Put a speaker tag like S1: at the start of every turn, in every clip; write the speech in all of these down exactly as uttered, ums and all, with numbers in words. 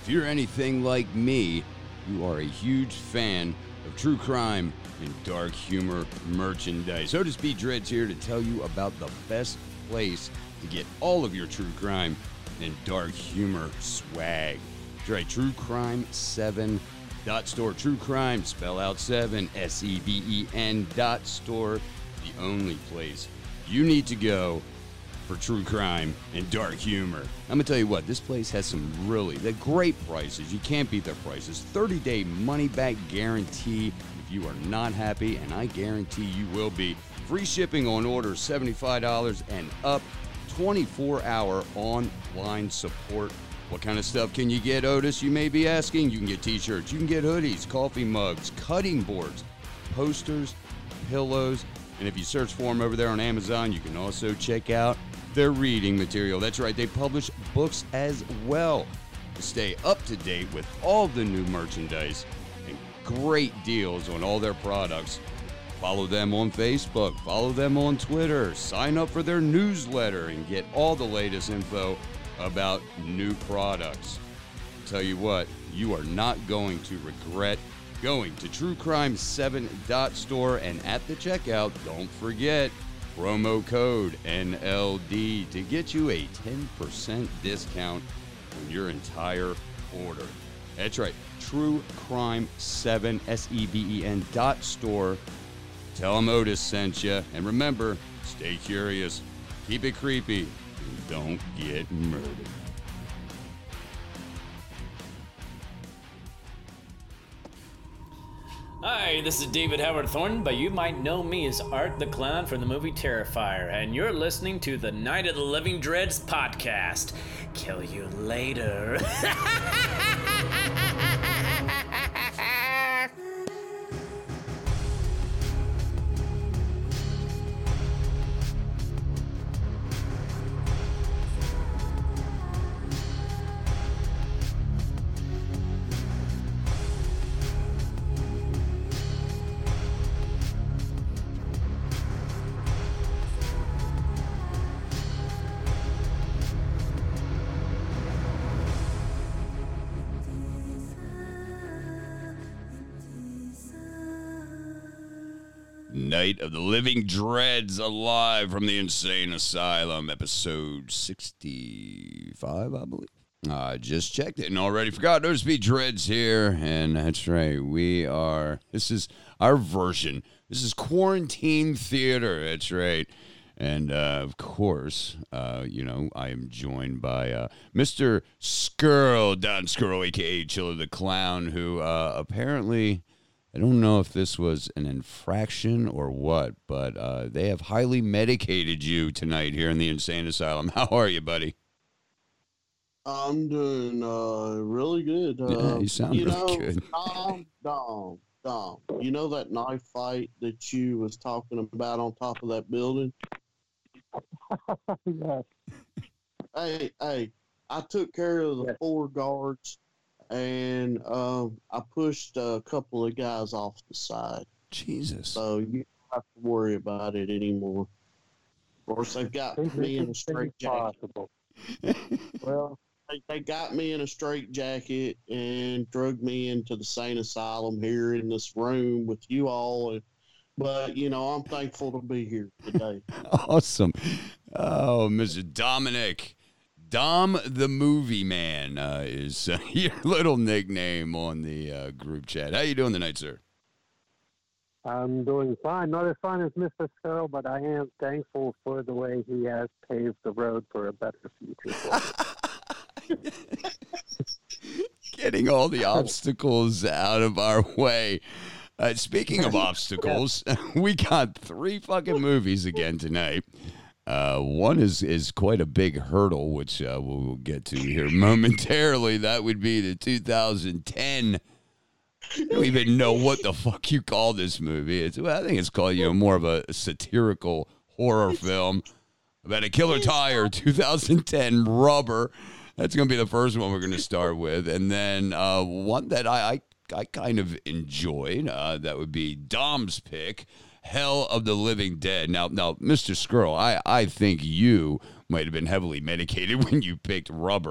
S1: If you're anything like me, you are a huge fan of true crime and dark humor merchandise. Otis B. Dreads here to tell you about the best place to get all of your true crime and dark humor swag. That's right, True Crime seven dot store. True Crime, spell out seven, S E V E N dot store. The only place you need to go for true crime and dark humor. I'm gonna tell you what, this place has some really they're great prices. You can't beat their prices. thirty-day money-back guarantee if you are not happy, and I guarantee you will be. Free shipping on orders seventy-five dollars and up. twenty-four hour online support. What kind of stuff can you get, Otis? You may be asking. You can get t-shirts, you can get hoodies, coffee mugs, cutting boards, posters, pillows, and if you search for them over there on Amazon, you can also check out their reading material. That's right, they publish books as well to stay up to date with all the new merchandise and great deals on all their products. Follow them on Facebook, follow them on Twitter, sign up for their newsletter, and get all the latest info about new products. I'll tell you what, you are not going to regret going to True Crime seven dot store, and at the checkout, don't forget promo code N L D to get you a ten percent discount on your entire order. That's right, True Crime seven, S E V E N dot store. Tell them Otis sent you. And remember, stay curious, keep it creepy, and don't get murdered.
S2: Hi, this is David Howard Thornton, but you might know me as Art the Clown from the movie Terrifier, and you're listening to the Night of the Living Dreads podcast. Kill you later.
S1: Night of the Living Dreads, alive from the Insane Asylum, episode sixty-five, I believe. I uh, just checked it and already forgot. Otis B. Dreads here, and that's right, we are, this is our version. This is Quarantine Theater, that's right. And, uh, of course, uh, you know, I am joined by uh, Mister Skrull, Don Skrull, a k a. Chiller the Clown, who uh, apparently... I don't know if this was an infraction or what, but uh, they have highly medicated you tonight here in the Insane Asylum. How are you, buddy?
S3: I'm doing uh, really good. Uh,
S1: Yeah, you sound
S3: you
S1: really
S3: know,
S1: good.
S3: Dom, Dom, Dom, you know that knife fight that you was talking about on top of that building?
S4: Yes.
S3: Hey, hey, I took care of the
S4: Yes.
S3: four guards, and um, I pushed a couple of guys off the side.
S1: Jesus.
S3: So you don't have to worry about it anymore. Of course, they've got me in a straight jacket.
S4: Possible. Well,
S3: They, they got me in a straight jacket and drug me into the sane asylum here in this room with you all. And, but, you know, I'm thankful to be here today.
S1: Awesome. Oh, Mister Dominic. Dom the Movie Man uh, is uh, your little nickname on the uh, group chat. How you doing tonight, sir?
S4: I'm doing fine. Not as fine as Mister Skrull, but I am thankful for the way he has paved the road for a better future for us.
S1: Getting all the obstacles out of our way. Uh, speaking of obstacles, we got three fucking movies again tonight. Uh, one is, is quite a big hurdle, which uh, we'll get to here momentarily. That would be the two thousand ten. I don't even know what the fuck you call this movie. It's, well, I think it's called, you know, more of a satirical horror film about a killer tire, two thousand ten, Rubber. That's going to be the first one we're going to start with. And then uh, one that I, I, I kind of enjoyed, uh, that would be Dom's pick, Hell of the Living Dead. Now, now, Mister Skrull, I, I think you might have been heavily medicated when you picked Rubber.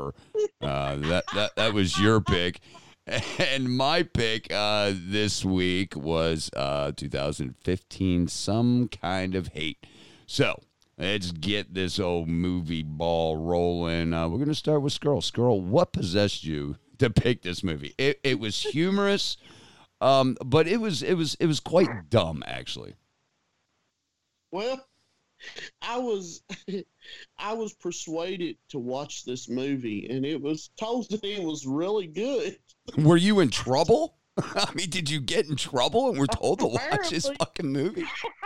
S1: Uh, that, that, that was your pick. And my pick uh, this week was uh, two thousand fifteen, Some Kind of Hate. So let's get this old movie ball rolling. Uh, we're going to start with Skrull. Skrull, what possessed you to pick this movie? It, it was humorous, um, but it was it was it was quite dumb, actually.
S3: Well, I was I was persuaded to watch this movie, and it was told that it was really good.
S1: Were you in trouble? I mean, did you get in trouble and we're told to watch this
S3: Apparently.
S1: fucking movie?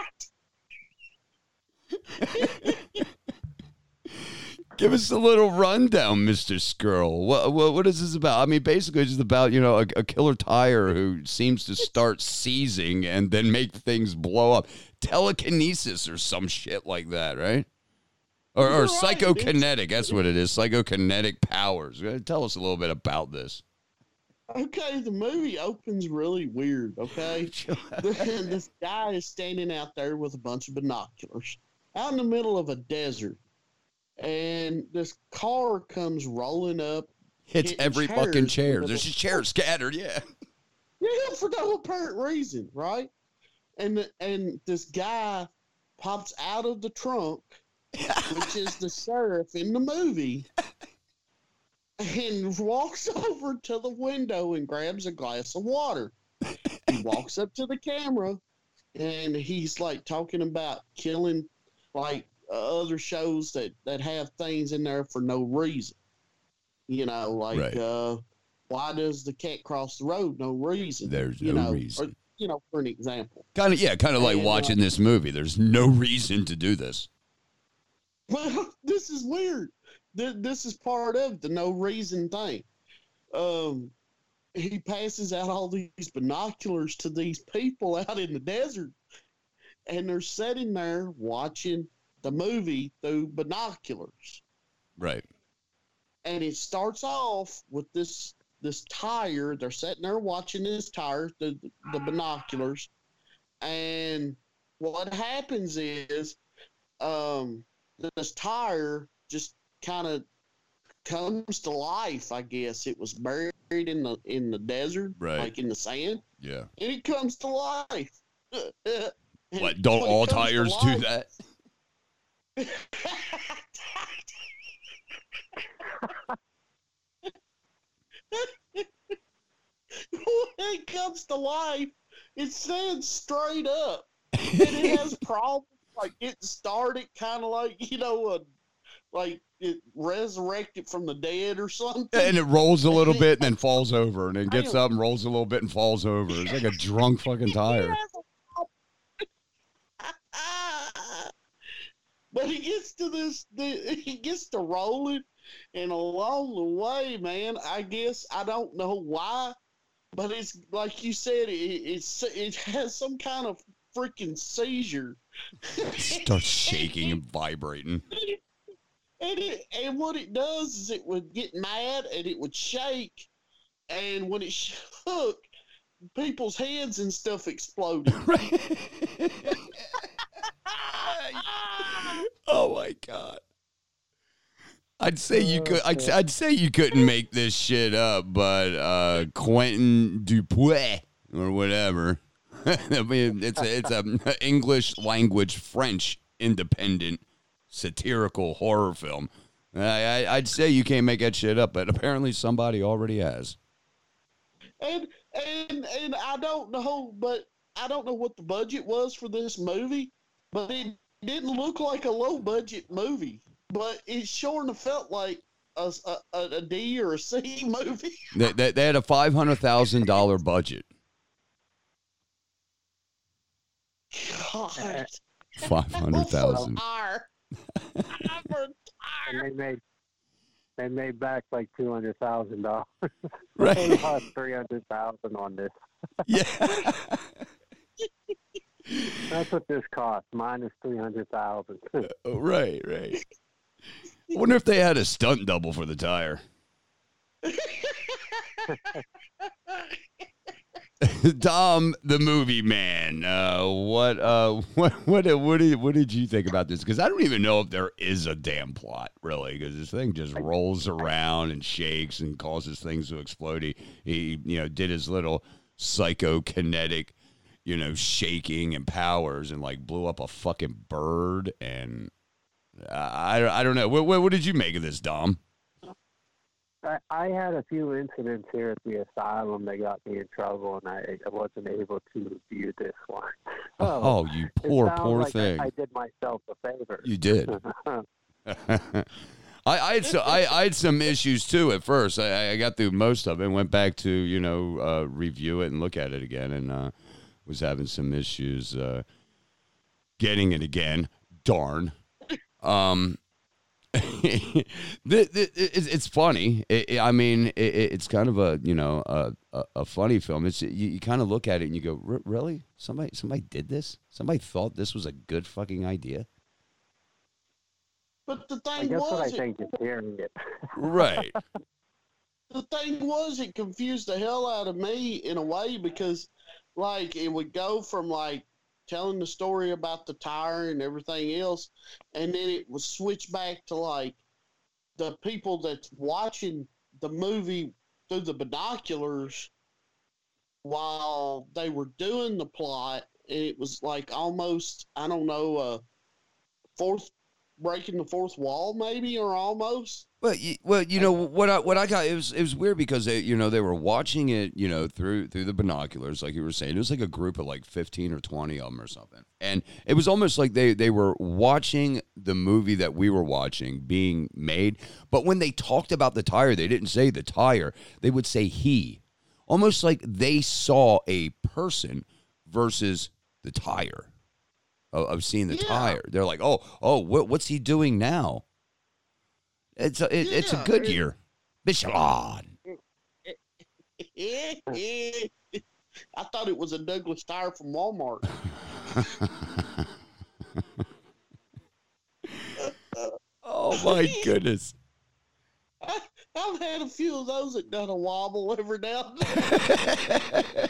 S1: Give us a little rundown, Mister Skrull. What, what what is this about? I mean, basically, it's just about, you know, a, a killer tire who seems to start seizing and then make things blow up. Telekinesis or some shit like that, right? Or, or
S3: Right,
S1: psychokinetic. That's what it is. Psychokinetic powers. Tell us a little bit about this.
S3: Okay, the movie opens really weird, okay? This guy is standing out there with a bunch of binoculars out in the middle of a desert. And this car comes rolling up.
S1: Hits
S3: hitting
S1: every
S3: chairs
S1: fucking chair.
S3: with a-
S1: There's just chairs scattered, yeah.
S3: Yeah, for no apparent reason, right? And the, and this guy pops out of the trunk, which is the sheriff in the movie, and walks over to the window and grabs a glass of water. He walks up to the camera, and he's like talking about killing like uh, other shows that, that have things in there for no reason. You know, like
S1: Right.
S3: uh, why does the cat cross the road? No reason.
S1: There's
S3: you
S1: no
S3: know,
S1: reason.
S3: Or, you know, for an example.
S1: Kind of, yeah, kind of like
S3: And, uh,
S1: watching this movie. There's no reason to do this.
S3: Well, this is weird. Th- This is part of the no reason thing. Um, he passes out all these binoculars to these people out in the desert, and they're sitting there watching the movie through binoculars.
S1: Right.
S3: And it starts off with this this tire. They're sitting there watching this tire, the the binoculars, and what happens is, um, this tire just kind of comes to life. I guess it was buried in the in the desert,
S1: Right.
S3: like in the sand,
S1: Yeah.
S3: and it comes to life. And
S1: What, don't
S3: when it
S1: all
S3: comes to
S1: tires do
S3: life-
S1: that?
S3: When it comes to life, it stands straight up, and it has problems like getting started, kind of like, you know, uh, like it resurrected from the dead or something.
S1: And it rolls a little bit and then falls over, and then gets up and rolls a little bit and falls over. It's like a drunk fucking tire.
S3: But he gets to this, the, he gets to rolling, and along the way, man, I guess I don't know why, but it's like you said, it, it's it has some kind of freaking seizure.
S1: Starts shaking and vibrating.
S3: And it, and what it does is it would get mad and it would shake, and when it shook, people's heads and stuff exploded.
S1: Oh my god! I'd say you could. I'd, I'd say you couldn't make this shit up, but uh, Quentin Dupieux or whatever. I mean, it's a it's a English language French independent satirical horror film. I, I I'd say you can't make that shit up, but apparently somebody already has.
S3: And and and I don't know, but I don't know what the budget was for this movie, but it didn't look like a low budget movie. But it sure enough felt like a, a, a D or a C movie.
S1: They, they, they had a five hundred thousand dollar budget.
S3: God.
S1: Five hundred thousand.
S3: Fire.
S4: And they made they made back like two hundred thousand dollars.
S1: Right.
S4: They lost three hundred thousand on this.
S1: Yeah.
S4: That's what this cost, minus three hundred thousand.
S1: Oh, right, right. I wonder if they had a stunt double for the tire. Dom, the movie man. Uh, what, uh, what, what, what did, what did you think about this? Because I don't even know if there is a damn plot, really. Because this thing just rolls around and shakes and causes things to explode. He, he, you know, did his little psychokinetic, you know, shaking and powers, and like blew up a fucking bird. And uh, I, I don't know. What, what, what did you make of this, Dom?
S4: I, I had a few incidents here at the asylum that got me in trouble, and I, I wasn't able to view this one. So
S1: Oh, you poor,
S4: it sounds
S1: poor
S4: like
S1: thing.
S4: I, I did myself a favor.
S1: You did. I, I had so, I, I had some issues too at first. I, I got through most of it and went back to, you know, uh, review it and look at it again, and uh, was having some issues uh, getting it again. Darn. Um, the, the, it's, it's funny. It, it, I mean, it, it's kind of a, you know, a, a, a funny film. It's you, you kind of look at it and you go, really? Somebody somebody did this? Somebody thought this was a good fucking idea?
S3: But the
S4: I
S3: thing
S4: guess
S3: was,
S4: what I
S3: it,
S4: think is hearing it.
S1: Right.
S3: the thing was, it confused the hell out of me in a way because, like, it would go from like telling the story about the tire and everything else, and then it would switch back to like the people that's watching the movie through the binoculars while they were doing the plot. And it was like almost, I don't know, uh, fourth breaking the fourth wall, maybe, or almost.
S1: Well, you, well, you know what I what I got, it was it was weird because they, you know, they were watching it, you know, through through the binoculars, like you were saying. It was like a group of like fifteen or twenty of them or something, and it was almost like they they were watching the movie that we were watching being made. But when they talked about the tire, they didn't say the tire; they would say he, almost like they saw a person versus the tire. Of, of seeing the
S3: Yeah.
S1: tire, they're like, oh, oh, what what's he doing now? It's a, it, it's a
S3: Yeah,
S1: good
S3: it-
S1: year. Michelin.
S3: I thought it was a Douglas tire from Walmart.
S1: Oh my goodness.
S3: I, I've had a few of those that done a wobble every now and then.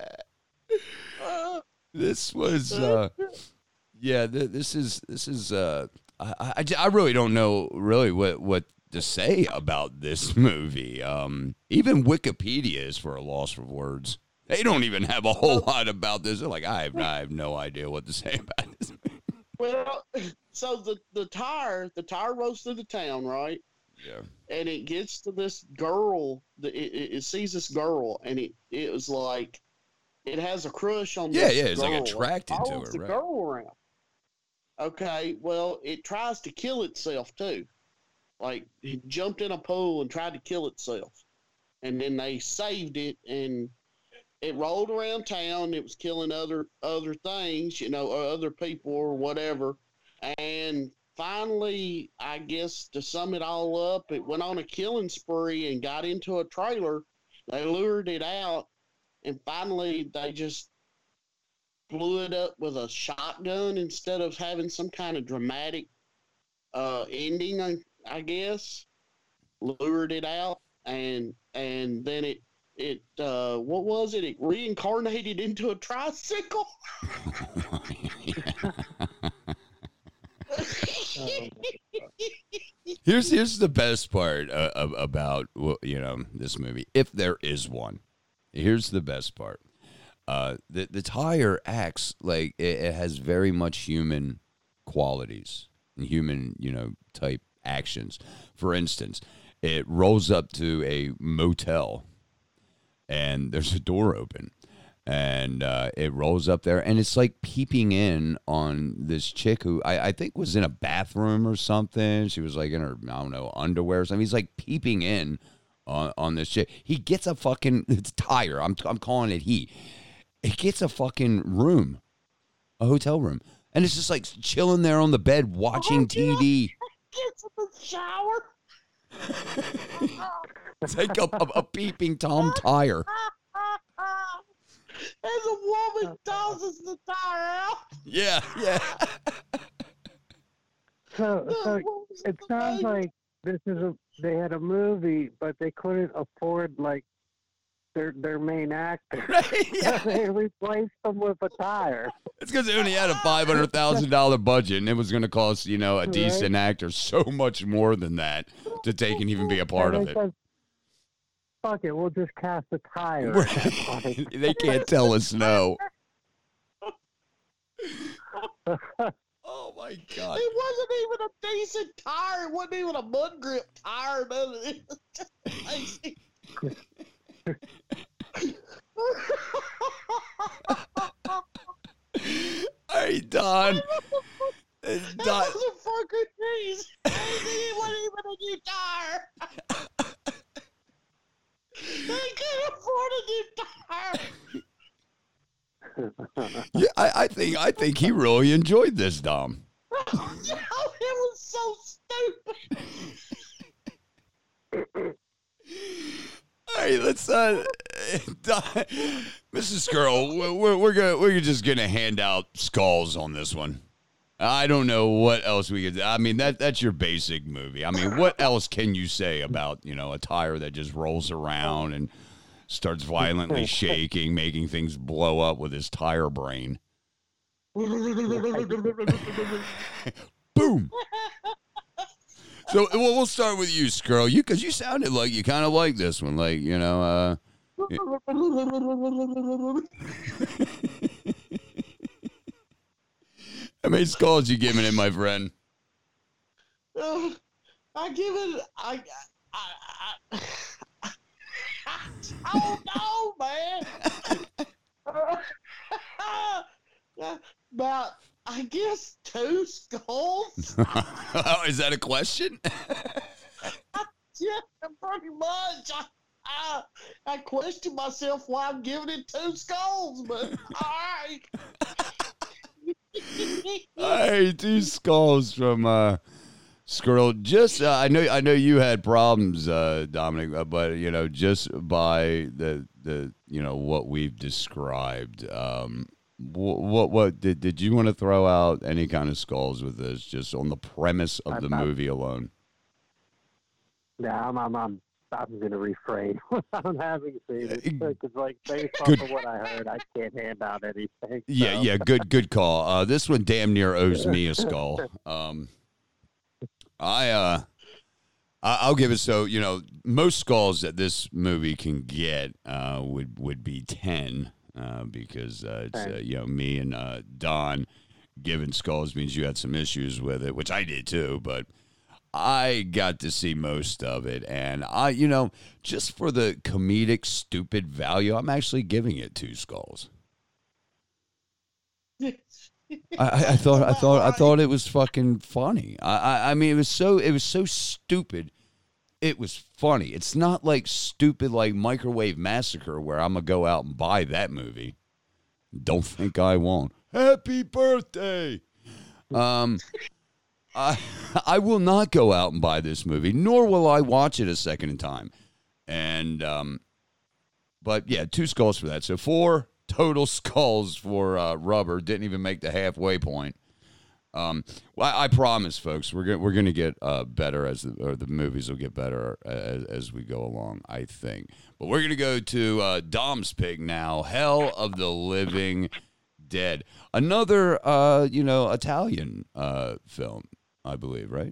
S3: Uh,
S1: This was uh yeah, th- this is this is uh I, I, I really don't know really what what to say about this movie. Um even Wikipedia is for a loss for words. They don't even have a whole lot about this. They're like, I have, I have no idea what to say about this movie.
S3: well, so the, the tire, the tire rolls through the town, right?
S1: Yeah.
S3: And it gets to this girl. The, it, it, it sees this girl, and it, it was like, it has a crush on
S1: Yeah,
S3: this
S1: yeah, it's like
S3: girl.
S1: attracted to
S3: Follows
S1: her,
S3: the
S1: right.
S3: girl around. Okay, well, it tries to kill itself, too. Like, it jumped in a pool and tried to kill itself. And then they saved it, and it rolled around town. It was killing other other things, you know, or other people or whatever. And finally, I guess to sum it all up, it went on a killing spree and got into a trailer. They lured it out, and finally they just blew it up with a shotgun instead of having some kind of dramatic uh, ending, I, I guess. Lured it out, and and then it it uh, what was it? It reincarnated into a tricycle.
S1: Here's here's the best part uh, of, about well, you know, this movie, if there is one. Here's the best part: uh, the the tire acts like it, it has very much human qualities and human, you know, type actions. For instance, it rolls up to a motel, and there's a door open. And uh, it rolls up there, and it's like peeping in on this chick who I, I think was in a bathroom or something. She was like in her, I don't know, underwear or something. He's like peeping in on, on this chick. He gets a fucking it's tire. I'm I'm calling it he. He gets a fucking room, a hotel room, and it's just like chilling there on the bed watching
S3: Oh,
S1: T V.
S3: Gets in the shower.
S1: It's like a, a, a peeping Tom Tire.
S3: As a woman tosses the tire out.
S1: Yeah, yeah.
S4: So, so
S3: What was
S4: it
S3: the
S4: sounds
S3: name?
S4: like this is a they had a movie, but they couldn't afford like their their main actor.
S1: Right, yeah.
S4: They replaced them with a tire.
S1: It's because they only had a five hundred thousand dollar budget, and it was going to cost, you know, a
S4: Right.
S1: decent actor so much more than that to take and even be a part
S4: And
S1: of
S4: they
S1: it.
S4: said, fuck it, we'll just cast a tire.
S1: Right. They can't tell us no. Oh my God!
S3: It wasn't even a decent tire. It wasn't even a mud grip tire. None of it.
S1: Hey, Don. Uh,
S3: That
S1: Don.
S3: wasn't fucking cheese. It wasn't even a new tire. They couldn't afford a new tire.
S1: Yeah, I, I think I think he really enjoyed this, Dom.
S3: No, it was so stupid.
S1: Hey, let's uh, Don, Missus Skrull, we're we're, we're gonna we're just gonna hand out skulls on this one. I don't know what else we could. I mean, that that's your basic movie. I mean, what else can you say about, you know, a tire that just rolls around and starts violently shaking, making things blow up with his tire brain? Boom. So we'll, we'll start with you, Skrull. You because you sounded like you kind of like this one, like, you know. Uh, How many skulls you giving it, my friend?
S3: Uh, I give it. I. I. I, I don't know, man. Uh, about, I guess, two skulls.
S1: Oh, is that a question?
S3: Yeah, pretty much. I, I, I question myself why I'm giving it two skulls, but all right.
S1: Hey, two skulls from uh, Skrull. Just uh, I know I know you had problems, uh, Dominic, uh, but you know, just by the the you know what we've described, um, what what, what did did you want to throw out any kind of skulls with this, just on the premise of
S4: I
S1: the
S4: thought-
S1: movie alone?
S4: Yeah, I'm, I'm, I'm, I'm going to refrain without having seen it. Because, like, based off
S1: Good.
S4: of what I heard, I can't hand out anything.
S1: Yeah,
S4: so.
S1: yeah, good good call. Uh, this one damn near owes me a skull. Um, I uh, I- I'll give it. So you know, most skulls that this movie can get uh, would would be ten uh, because uh, it's uh, you know, me and uh, Don giving skulls means you had some issues with it, which I did too, but I got to see most of it, and I, you know, just for the comedic stupid value, I'm actually giving it two skulls. I, I, I thought I thought I thought it was fucking funny. I, I I mean it was so it was so stupid. It was funny. It's not like stupid like Microwave Massacre where I'm gonna go out and buy that movie. Don't think I won't. Happy birthday. Um I I will not go out and buy this movie, nor will I watch it a second time. And um but yeah, two skulls for that. So four total skulls for uh, Rubber. Didn't even make the halfway point. Um, well, I, I promise, folks, we're gonna we're gonna get uh, better as the, or the movies will get better as, as we go along, I think. But we're gonna go to uh, Dom's pick now. Hell of the Living Dead, another uh, you know Italian uh, film, I believe, right?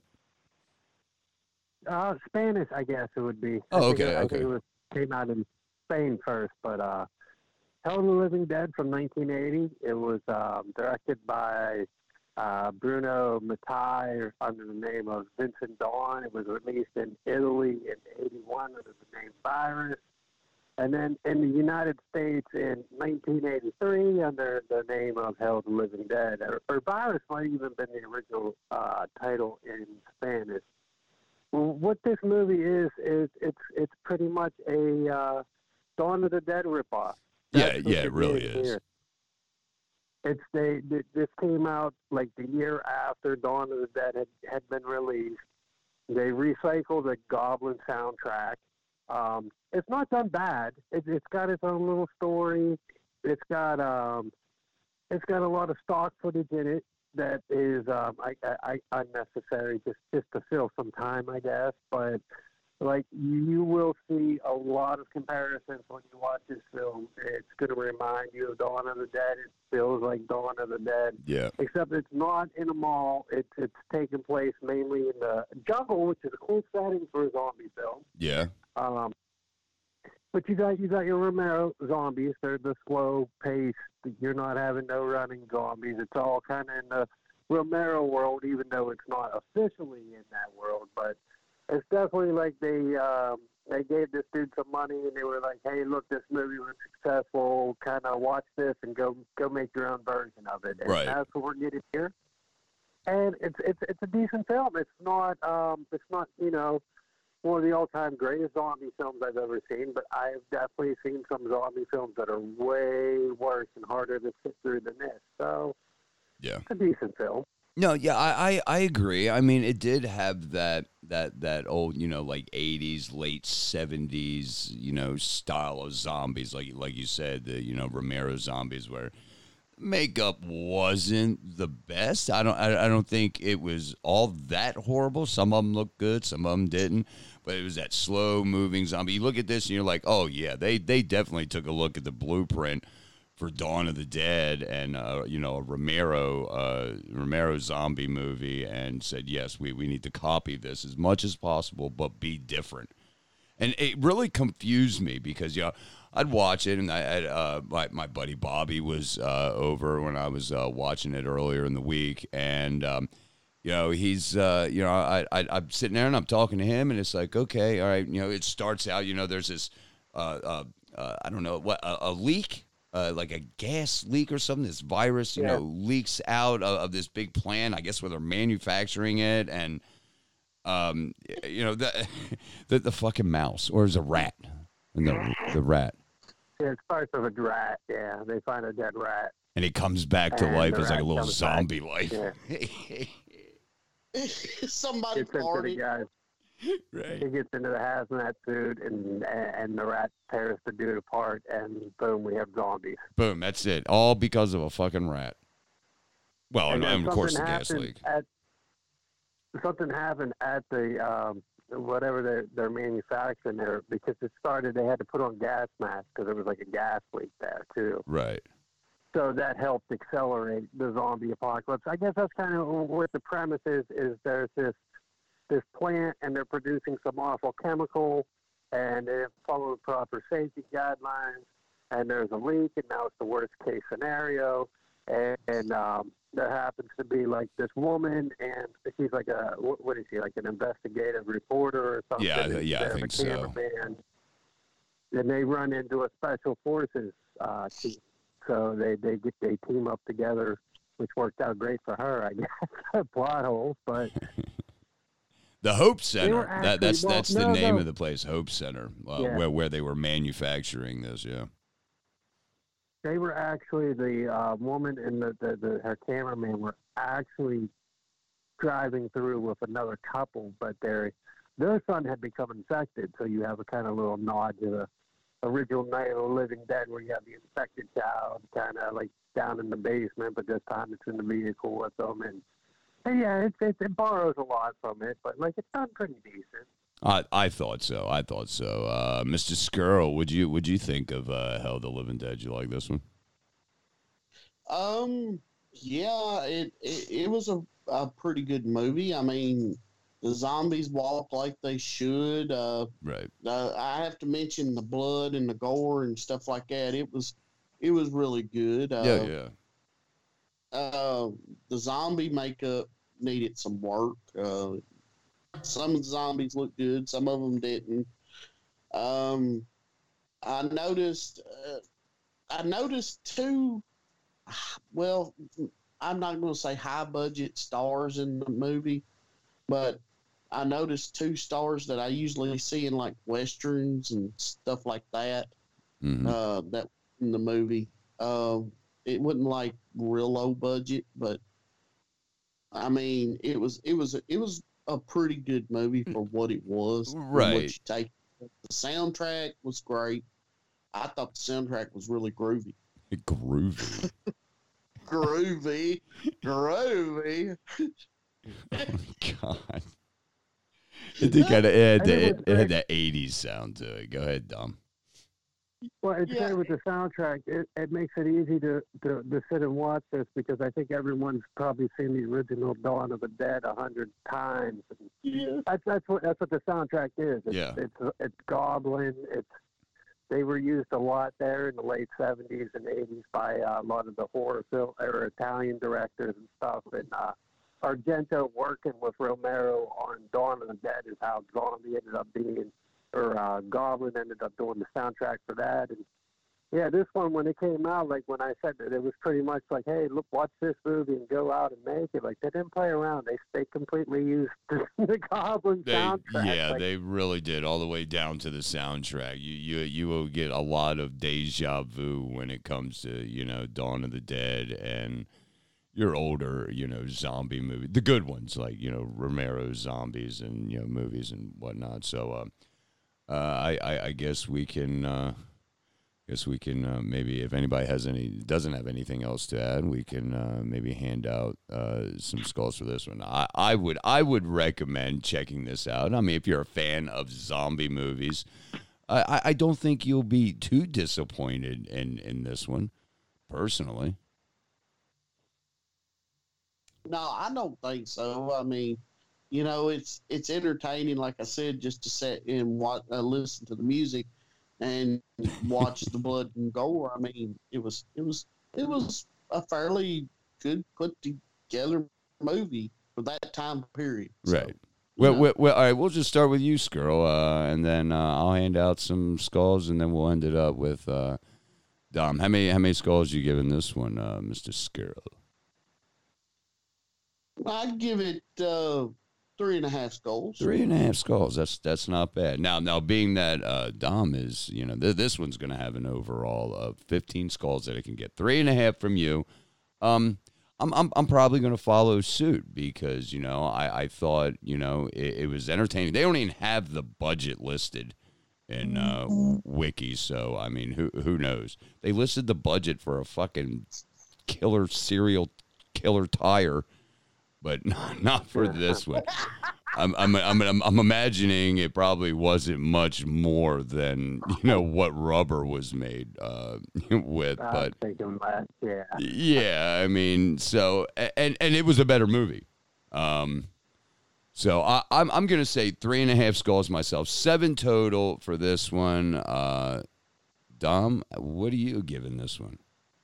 S4: Uh, Spanish, I guess it would be.
S1: Oh,
S4: I think
S1: okay,
S4: it, I
S1: okay.
S4: think it was, came out in Spain first, but uh, Hell of the Living Dead from nineteen eighty. It was um, directed by uh, Bruno Mattei under the name of Vincent Dawn. It was released in Italy in eighty-one under the name Virus. And then in the United States in nineteen eighty-three under the name of Hell of the Living Dead. Or, or Virus might even been the original uh, title in Spanish. Well, what this movie is, is it's it's pretty much a uh, Dawn of the Dead ripoff.
S1: Yeah,
S4: That's what
S1: yeah, it really is.
S4: here. It's they. th- This came out like the year after Dawn of the Dead had, had been released. They recycled a Goblin soundtrack. Um, it's not done bad. It, it's got its own little story. It's got um, it's got a lot of stock footage in it that is um, I, I, I unnecessary just just to fill some time, I guess. But like you will see a lot of comparisons when you watch this film. It's going to remind you of Dawn of the Dead. It feels like Dawn of the Dead.
S1: Yeah.
S4: Except it's not in a mall. It's it's taking place mainly in the jungle, which is a cool setting for a zombie film.
S1: Yeah.
S4: Um, but you got you got your Romero zombies. They're the slow pace. You're not having no running zombies. It's all kind of in the Romero world, even though it's not officially in that world, but it's definitely like they um, they gave this dude some money and they were like, "Hey, look, this movie was successful. Kind of watch this and go go make your own version of it." And
S1: right.
S4: that's what we're getting here. And it's it's it's a decent film. It's not um, it's not you know one of the all time greatest zombie films I've ever seen, but I've definitely seen some zombie films that are way worse and harder to sit through than this. So
S1: yeah,
S4: it's a decent film.
S1: No, yeah, I, I, I agree. I mean, it did have that that that old, you know, like eighties, late seventies, you know, style of zombies, like like you said, the you know Romero zombies, where makeup wasn't the best. I don't I, I don't think it was all that horrible. Some of them looked good, some of them didn't. But it was that slow moving zombie. You look at this and you're like, oh yeah, they they definitely took a look at the blueprint for Dawn of the Dead and, uh, you know, a Romero, uh, Romero zombie movie and said, yes, we, we need to copy this as much as possible, but be different. And it really confused me because, you know, I'd watch it and I had, uh, my, my buddy Bobby was uh, over when I was uh, watching it earlier in the week. And, um, you know, he's, uh, you know, I, I, I'm sitting there and I'm talking to him and it's like, okay, all right, you know, it starts out, you know, there's this, uh, uh, uh, I don't know, what a, a leak. Uh, like a gas leak or something. This virus, you
S4: yeah.
S1: know, leaks out of, of this big plant. I guess where they're manufacturing it, and um, you know, the the, the fucking mouse or is a rat, and the the rat.
S4: Yeah, it starts with a rat. Yeah, they find a dead rat,
S1: and he comes back to
S4: and
S1: life as like a little zombie
S4: back.
S1: life.
S4: Yeah.
S3: Somebody
S4: Gets into
S3: party.
S4: the guy.
S1: Right.
S4: He gets into the hazmat suit, and and the rat tears the dude apart, and boom, we have zombies.
S1: Boom, that's it. All because of a fucking rat. Well, and,
S4: and,
S1: and of course the
S4: happened
S1: gas leak.
S4: At, something happened at the um, whatever they're, they're manufacturing there, because it started, they had to put on gas masks because there was like a gas leak there too.
S1: Right.
S4: So that helped accelerate the zombie apocalypse. I guess that's kind of what the premise is, is there's this this plant and they're producing some awful chemical and they follow the proper safety guidelines and there's a leak and now it's the worst case scenario. And, and um, there happens to be like this woman and she's like a, what is she, like an investigative reporter or something?
S1: Yeah, yeah, I think so.
S4: Cameraman. And they run into a special forces uh, team. So they, they get, they team up together, which worked out great for her, I guess. Plot holes, but...
S1: The Hope Center.
S4: Actually,
S1: that, that's
S4: well,
S1: that's
S4: no,
S1: the name
S4: no.
S1: of the place, Hope Center, uh,
S4: Yeah.
S1: where where they were manufacturing this. Yeah.
S4: They were actually the uh, woman and the, the, the her cameraman were actually driving through with another couple, but their their son had become infected. So you have a kind of little nod to the original Night of the Living Dead, where you have the infected child kind of like down in the basement, but this time it's in the vehicle with them and. Yeah, it, it, it borrows a lot from it, but like it's done pretty decent.
S1: I I thought so. I thought so. Uh, Mister Skrull, would you would you think of uh, Hell of the Living Dead? You like this one?
S3: Um, yeah, it it, it was a, a pretty good movie. I mean, the zombies walk like they should. Uh,
S1: right.
S3: Uh, I have to mention the blood and the gore and stuff like that. It was it was really good. Uh,
S1: Yeah, yeah.
S3: Uh, the zombie makeup needed some work. Uh, some of the zombies looked good, some of them didn't. Um, I noticed. Uh, I noticed two. Well, I'm not going to say high budget stars in the movie, but I noticed two stars that I usually see in like westerns and stuff like that.
S1: Mm-hmm.
S3: Uh, that in the movie. Um, it wasn't like real low budget, but I mean, it was it was it was a pretty good movie for what it was.
S1: Right.
S3: What you take. The soundtrack was great. I thought the soundtrack was really groovy.
S1: Groovy.
S3: groovy, groovy.
S1: Oh my God. It did kind of it, had
S4: And it
S1: the-
S4: was
S1: it, it had
S4: great.
S1: that eighties sound to it. Go ahead, Dom.
S4: Well, it's
S3: Yeah.
S4: great with the soundtrack. It, it makes it easy to, to, to sit and watch this because I think everyone's probably seen the original Dawn of the Dead a hundred times.
S3: Yeah.
S4: That's that's what that's what the soundtrack is. It's,
S1: Yeah.
S4: it's it's Goblin. It's they were used a lot there in the late seventies and eighties by uh, a lot of the horror film or Italian directors and stuff. And uh, Argento working with Romero on Dawn of the Dead is how Zombie ended up being, or uh, Goblin ended up doing the soundtrack for that. And yeah, this one, when it came out, like when I said that, it was pretty much like, hey, look, watch this movie and go out and make it. Like, they didn't play around. They they completely used the, the Goblin
S1: They,
S4: soundtrack.
S1: yeah,
S4: Like,
S1: they really did, all the way down to the soundtrack. You you you will get a lot of deja vu when it comes to, you know, Dawn of the Dead and your older, you know, zombie movie, the good ones like, you know, Romero's zombies and, you know, movies and whatnot. So uh, uh, I, I I guess we can. Uh, Guess we can uh, maybe, if anybody has any, doesn't have anything else to add, we can uh, maybe hand out uh, some skulls for this one. I, I would I would recommend checking this out. I mean, if you're a fan of zombie movies, I, I don't think you'll be too disappointed in, in this one, personally.
S3: No, I don't think so. I mean, you know, it's it's entertaining, like I said, just to sit and watch, uh, listen to the music and watch the blood and gore. I mean, it was it was it was a fairly good put together movie for that time period. So,
S1: Right. Well,
S3: know.
S1: well, well, all right, we'll just start with you, Skirl, uh, and then uh, I'll hand out some skulls, and then we'll end it up with uh, Dom. How many how many skulls you giving this one, uh, Mister Skirl?
S3: I'd give it uh, three and a half skulls.
S1: Three and a half skulls. That's that's not bad. Now, now being that uh, Dom is, you know, th- this one's going to have an overall of fifteen skulls that it can get. Three and a half from you. Um, I'm I'm I'm probably going to follow suit because, you know, I, I thought, you know, it, it was entertaining. They don't even have the budget listed in uh, Wiki, so I mean, who who knows? They listed the budget for a fucking killer serial killer tire, but not, not for this one. I'm, I'm I'm I'm I'm imagining it probably wasn't much more than, you know, what rubber was made uh, with,
S4: I
S1: but
S4: was thinking that, yeah.
S1: yeah, I mean, so and and it was a better movie. Um, so I, I'm I'm gonna say three and a half skulls myself, seven total for this one. Uh, Dom, what are you giving this one?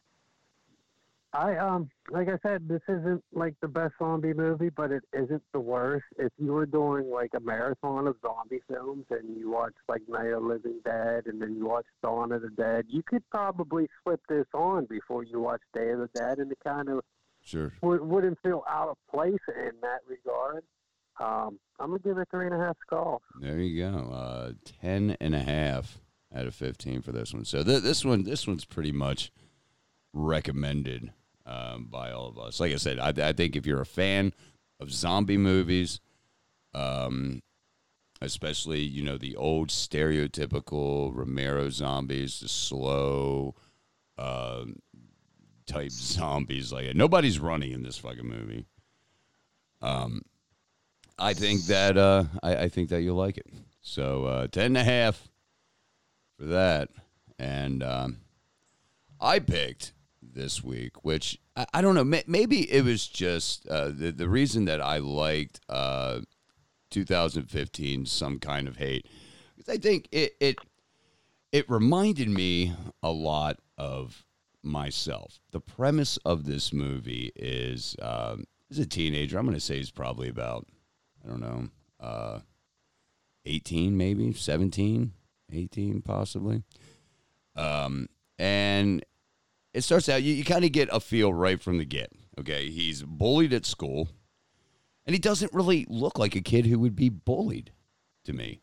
S4: I um like I said, this isn't like the best zombie movie, but it isn't the worst. If you were doing like a marathon of zombie films and you watch like Night of the Living Dead and then you watch Dawn of the Dead, you could probably slip this on before you watch Day of the Dead, and it kind of
S1: Sure.
S4: w- wouldn't feel out of place in that regard. Um, I'm gonna give it three and a half skulls.
S1: There you go. Uh, ten and a half out of fifteen for this one. So th- this one, this one's pretty much recommended um, by all of us. Like I said, I, I think if you're a fan of zombie movies, um, especially, you know, the old stereotypical Romero zombies, the slow uh, type zombies, like nobody's running in this fucking movie. Um, I think that uh, I, I think that you'll like it. So uh, ten and a half for that, and um, I picked this week, which I, I don't know. May, maybe it was just uh, the the reason that I liked uh, two thousand fifteen, Some Kind of Hate, because I think it it it reminded me a lot of myself. The premise of this movie is um, is a teenager. I'm going to say he's probably about, I don't know, uh, eighteen, maybe seventeen, eighteen, possibly. Um, and it starts out, you, you kind of get a feel right from the get. Okay, he's bullied at school, and he doesn't really look like a kid who would be bullied to me.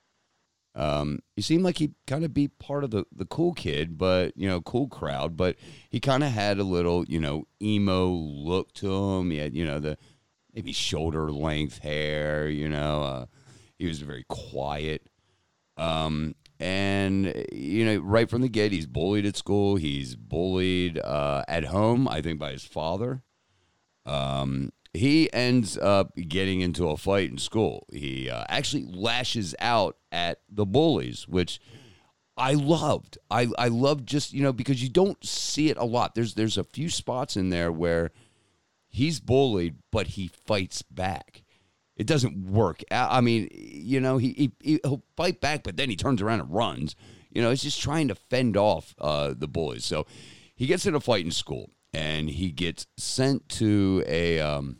S1: Um, he seemed like he'd kind of be part of the, the cool kid, but, you know, cool crowd, but he kind of had a little, you know, emo look to him. He had, you know, the maybe shoulder length hair, you know, uh, he was very quiet. Um, and, you know, right from the get, he's bullied at school. He's bullied uh, at home, I think, by his father. Um, he ends up getting into a fight in school. He uh, actually lashes out at the bullies, which I loved. I, I loved just, you know, because you don't see it a lot. There's there's a few spots in there where he's bullied, but he fights back. It doesn't work. I mean, you know, he, he, he'll fight back, but then he turns around and runs. You know, he's just trying to fend off uh, the bullies. So he gets in a fight in school, and he gets sent to a, um,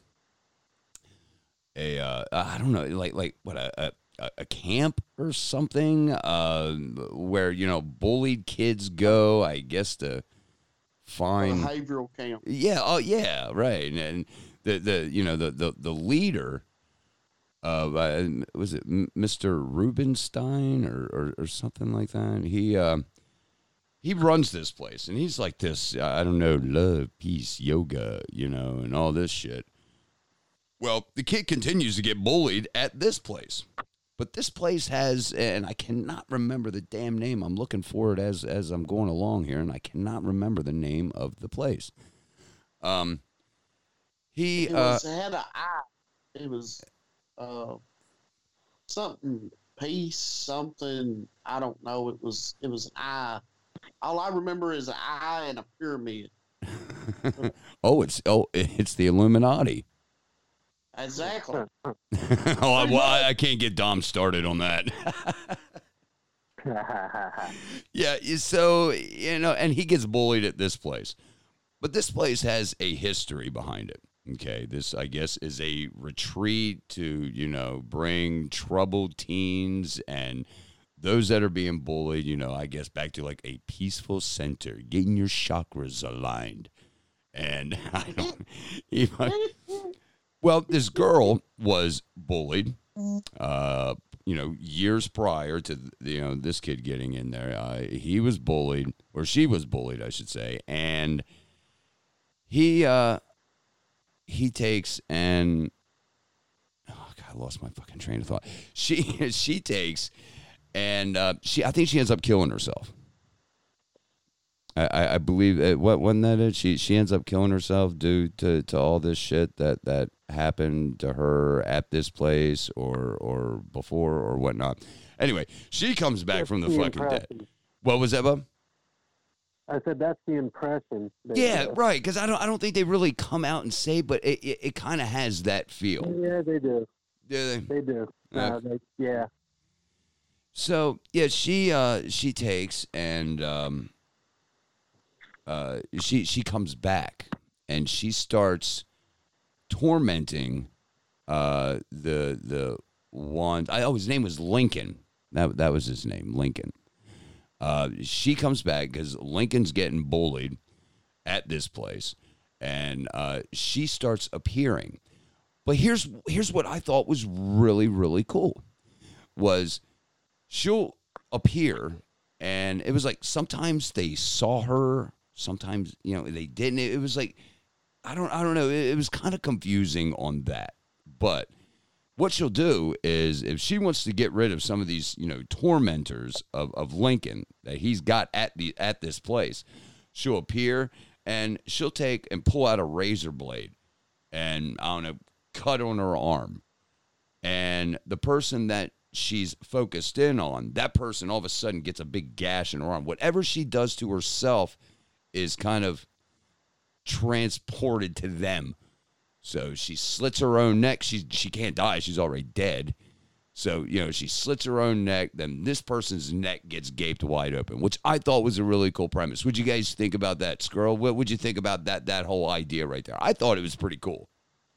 S1: a uh, I don't know, like, like what, a, a, a camp or something uh, where, you know, bullied kids go, I guess, to find.
S3: Behavioral camp.
S1: Yeah, oh, yeah, right. And the, the you know, the, the, the leader. Uh, was it Mister Rubenstein or, or, or something like that? He uh, he runs this place, and he's like this, I don't know, love, peace, yoga, you know, and all this shit. Well, the kid continues to get bullied at this place. But this place has, and I cannot remember the damn name. I'm looking for it as, as I'm going along here, and I cannot remember the name of the place. Um, he,
S3: It was,
S1: uh,
S3: it had an eye. It was... Uh, something peace, something I don't know. It was it was an eye. All I remember is an eye and a pyramid.
S1: oh, it's oh, it's the Illuminati.
S3: Exactly.
S1: oh, I, well, I, I can't get Dom started on that. yeah, so you know, and he gets bullied at this place, but this place has a history behind it. Okay, this, I guess, is a retreat to, you know, bring troubled teens and those that are being bullied, you know, I guess back to like a peaceful center, getting your chakras aligned. And I don't even, well, this girl was bullied, uh, you know, years prior to, you know, this kid getting in there. Uh, he was bullied, or she was bullied, I should say. And he, uh, He takes and oh God, I lost my fucking train of thought. She she takes and uh, she I think she ends up killing herself. I, I, I believe it, what wasn't that it? She she ends up killing herself due to, to all this shit that, that happened to her at this place or or before or whatnot. Anyway, she comes back
S4: That's
S1: from the,
S4: the
S1: fucking
S4: impression.
S1: dead. What was that, Bub?
S4: I said that's the impression. That,
S1: Yeah,
S4: uh,
S1: right. Because I don't, I don't think they really come out and say, but it, it, it kind of has that feel.
S4: Yeah, they do.
S1: Do they?
S4: They do. Uh, they, yeah.
S1: So yeah, she, uh, she takes and um, uh, she she comes back and she starts tormenting uh, the the one. I, oh, his name was Lincoln. That that was his name, Lincoln. Uh, she comes back because Lincoln's getting bullied at this place, and uh, she starts appearing. But here's here's what I thought was really, really cool, was she'll appear, and it was like sometimes they saw her, sometimes, you know, they didn't. It was like, I don't I don't know. It, it was kind of confusing on that. But what she'll do is, if she wants to get rid of some of these, you know, tormentors of, of Lincoln that he's got at the at this place, she'll appear and she'll take and pull out a razor blade and, I don't know, cut on her arm. And the person that she's focused in on, that person all of a sudden gets a big gash in her arm. Whatever she does to herself is kind of transported to them. So she slits her own neck. She she can't die. She's already dead. So, you know, she slits her own neck. Then this person's neck gets gaped wide open, which I thought was a really cool premise. What'd you guys think about that, Skrull? What would you think about that that whole idea right there? I thought it was pretty cool.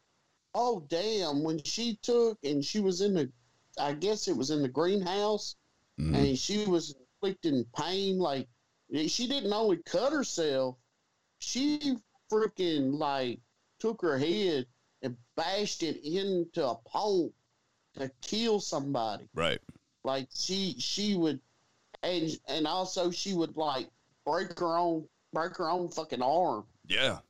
S3: Oh, damn. When she took and she was in the, I guess it was in the greenhouse,
S1: Mm-hmm.
S3: and she was inflicting pain. Like, she didn't only cut herself, she freaking, like, took her head and bashed it into a pole to kill somebody.
S1: Right.
S3: Like, she she would, and and also she would, like, break her own break her own fucking arm.
S1: Yeah.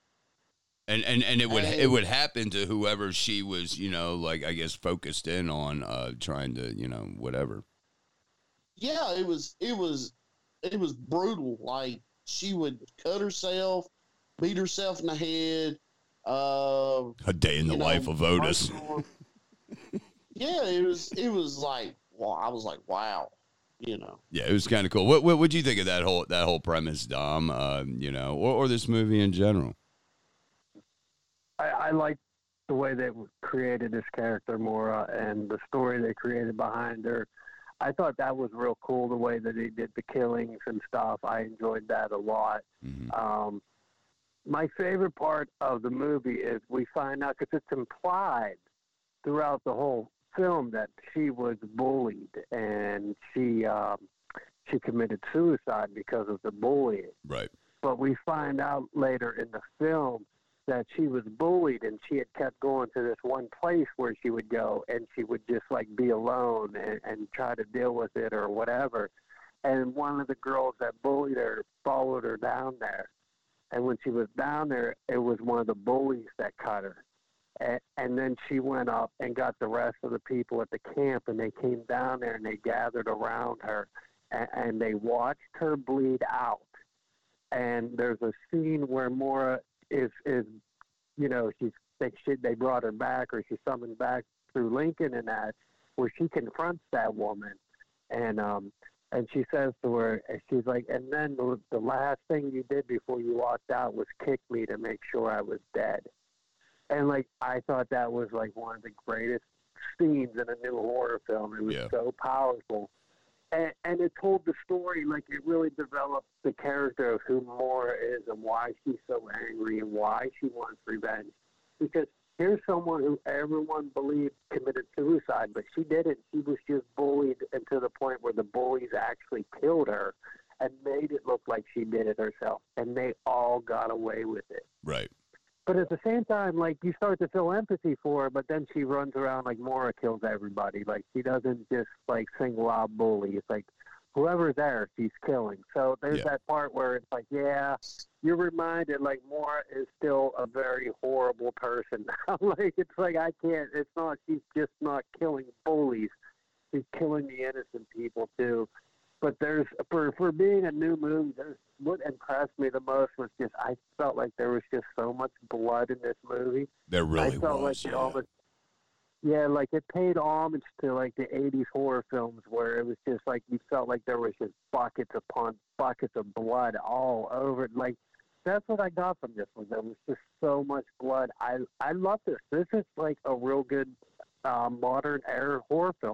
S1: And and, and it would
S3: And-
S1: it would happen to whoever she was, you know, like, I guess focused in on, uh, trying to, you know, whatever.
S3: Yeah, it was it was it was brutal. Like, she would cut herself, beat herself in the head, Uh,
S1: A day in the
S3: you know,
S1: life of Otis.
S3: Yeah, it was. It was like, well, I was like, wow, you know.
S1: Yeah, it was kind of cool. What what would you think of that whole that whole premise, Dom? Uh, you know, or, or this movie in general?
S4: I, I like the way they created this character, Mora, and the story they created behind her. I thought that was real cool, the way that they did the killings and stuff. I enjoyed that a lot.
S1: Mm-hmm.
S4: Um, my favorite part of the movie is we find out, because it's implied throughout the whole film that she was bullied and she um, she committed suicide because of the bullying.
S1: Right.
S4: But we find out later in the film that she was bullied and she had kept going to this one place where she would go and she would just like be alone and, and try to deal with it or whatever. And one of the girls that bullied her followed her down there. And when she was down there, it was one of the bullies that cut her. And, and then she went up and got the rest of the people at the camp, and they came down there and they gathered around her and, and they watched her bleed out. And there's a scene where Mora is, is you know, she's they, she, they brought her back, or she's summoned back through Lincoln and that, where she confronts that woman. And um, and she says to her, and she's like, and then the, the last thing you did before you walked out was kick me to make sure I was dead. And, like, I thought that was, like, one of the greatest scenes in a new horror film. It was
S1: Yeah.
S4: so powerful. And, and it told the story, like, it really developed the character of who Mora is and why she's so angry and why she wants revenge. Because here's someone who everyone believed committed suicide, but she didn't. She was just bullied, and to the point where the bullies actually killed her and made it look like she did it herself. And they all got away with it.
S1: Right.
S4: But at the same time, like, you start to feel empathy for her, but then she runs around like Mora kills everybody. Like, she doesn't just, like, single out bully. It's like, whoever's there, she's killing. So there's
S1: Yeah.
S4: that part where it's like, yeah, you're reminded, like, Mora is still a very horrible person. Like, it's like, I can't, it's not, she's just not killing bullies. She's killing the innocent people, too. But there's, for, for being a new movie, there's, what impressed me the most was just, I felt like there was just so much blood in this movie.
S1: There really
S4: I felt
S1: was.
S4: like it
S1: Yeah.
S4: almost, yeah, like it paid homage to like the eighties horror films where it was just like, you felt like there was just buckets upon buckets of blood all over it. Like, that's what I got from this one. There was just so much blood. I, I love this. This is like a real good uh, modern era horror film.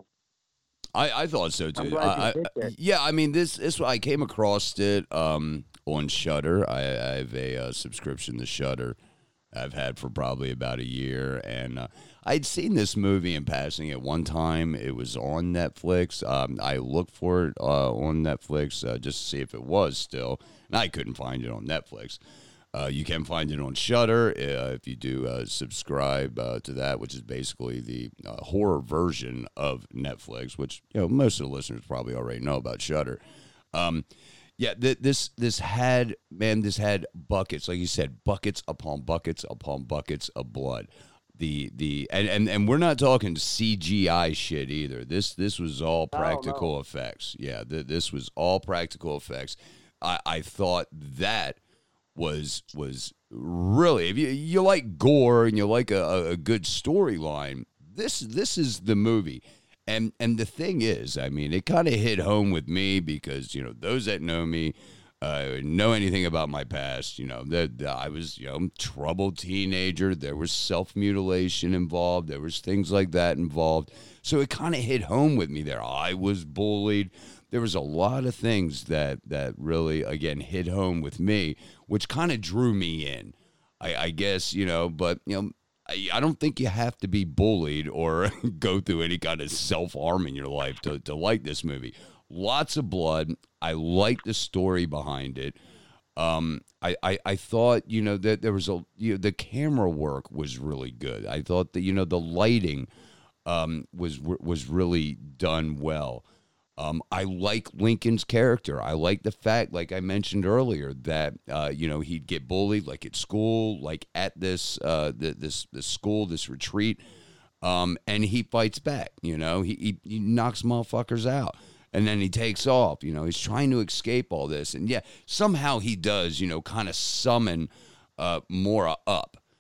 S1: I, I thought so
S4: I'm
S1: too.
S4: glad you
S1: I,
S4: picked
S1: I,
S4: it.
S1: yeah, I mean this this I came across it um, on Shudder. I, I have a uh, subscription to Shudder. I've had for probably about a year, and uh, I'd seen this movie in passing at one time. It was on Netflix. Um, I looked for it uh, on Netflix uh, just to see if it was still, and I couldn't find it on Netflix. Uh, you can find it on Shudder uh, if you do uh, subscribe uh, to that, which is basically the uh, horror version of Netflix, which, you know, most of the listeners probably already know about Shudder. Um, yeah, th- this this had, man, this had buckets, like you said, buckets upon buckets upon buckets of blood. The the and, and, and we're not talking C G I shit either. This this was all practical
S4: Oh, no.
S1: effects. Yeah, th- this was all practical effects. I, I thought that was was really, if you, you like gore and you like a, a good storyline, this this is the movie. And and the thing is, I mean, it kind of hit home with me because, you know, those that know me, uh, know anything about my past, you know, that I was, you know, troubled teenager. There was self-mutilation involved. There was things like that involved. So it kind of hit home with me there. I was bullied. There was a lot of things that that really, again, hit home with me, which kind of drew me in, I, I guess, you know, but, you know, I, I don't think you have to be bullied or go through any kind of self-harm in your life to, to like this movie. Lots of blood. I like the story behind it. Um, I, I, I thought, you know, that there was a, you know, the camera work was really good. I thought that, you know, the lighting um, was was really done well. Um, I like Lincoln's character. I like the fact, like I mentioned earlier, that uh, you know, he'd get bullied, like at school, like at this uh, the, this this school, this retreat, um, and he fights back. You know, he, he he knocks motherfuckers out, and then he takes off. You know, he's trying to escape all this, and yeah, somehow he does. You know, kind of summon uh, Mora up.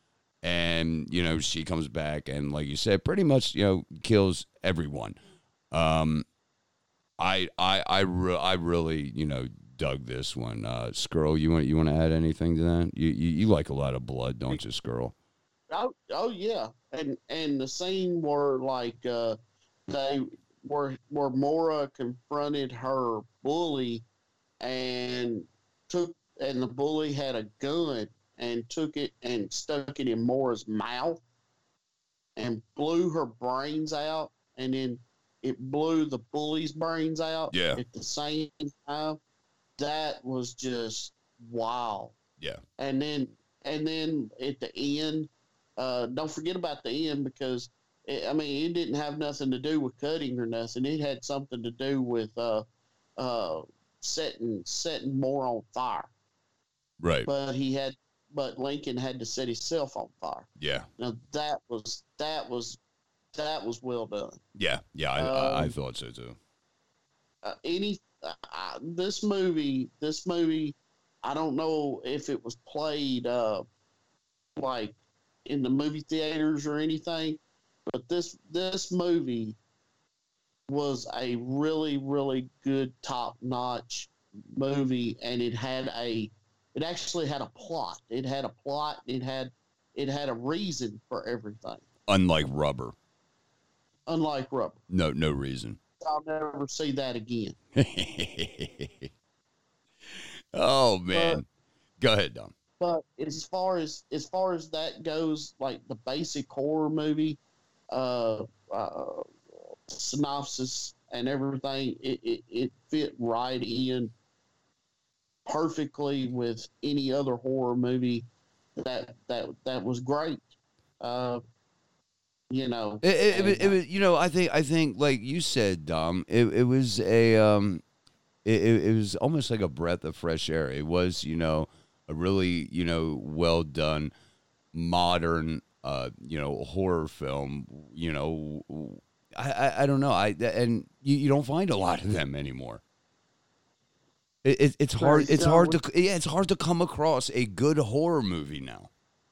S1: and you know she comes back and, like you said, pretty much you know kills everyone. Um, I I I re- I really you know dug this one. Uh, Skrull, you want you want to add anything to that? You, you you like a lot of blood, don't you, Skrull?
S3: Oh, oh yeah, and and the scene where like uh, they where where Mora confronted her bully, and took and the bully had a gun and took it and stuck it in Mora's mouth, and blew her brains out, and then it blew the bully's brains out.
S1: Yeah.
S3: At the same time, that was just wow.
S1: Yeah.
S3: And then and then at the end. Uh, don't forget about the end because, it, I mean, it didn't have nothing to do with cutting or nothing. It had something to do with uh, uh, setting setting more on fire.
S1: Right.
S3: But he had, but Lincoln had to set himself on fire.
S1: Yeah.
S3: Now that was that was that was well done.
S1: Yeah. Yeah. I,
S3: Um,
S1: I, I thought so too.
S3: Uh, any uh, this movie, this movie, I don't know if it was played uh, like. in the movie theaters or anything, but this this movie was a really really good top notch movie, and it had a it actually had a plot. It had a plot. It had it had a reason for everything.
S1: Unlike Rubber.
S3: Unlike Rubber.
S1: No, no reason.
S3: I'll never see that again.
S1: Oh man, but, go ahead, Dom.
S3: But as far as as far as that goes, like the basic horror movie, uh, uh, synopsis and everything, it, it, it fit right in perfectly with any other horror movie. That that that was great. Uh, you know,
S1: it, it,
S3: and,
S1: it, it was. You know, I think I think like you said, Dom. It it was a um, it it was almost like a breath of fresh air. It was, you know. A really, you know, well done, modern, uh, you know, horror film. You know, I, I, I don't know. I and you, you don't find a lot of them anymore. It, it it's hard.
S4: Right,
S1: It's
S4: so
S1: hard to yeah. It's hard to come across a good horror movie now.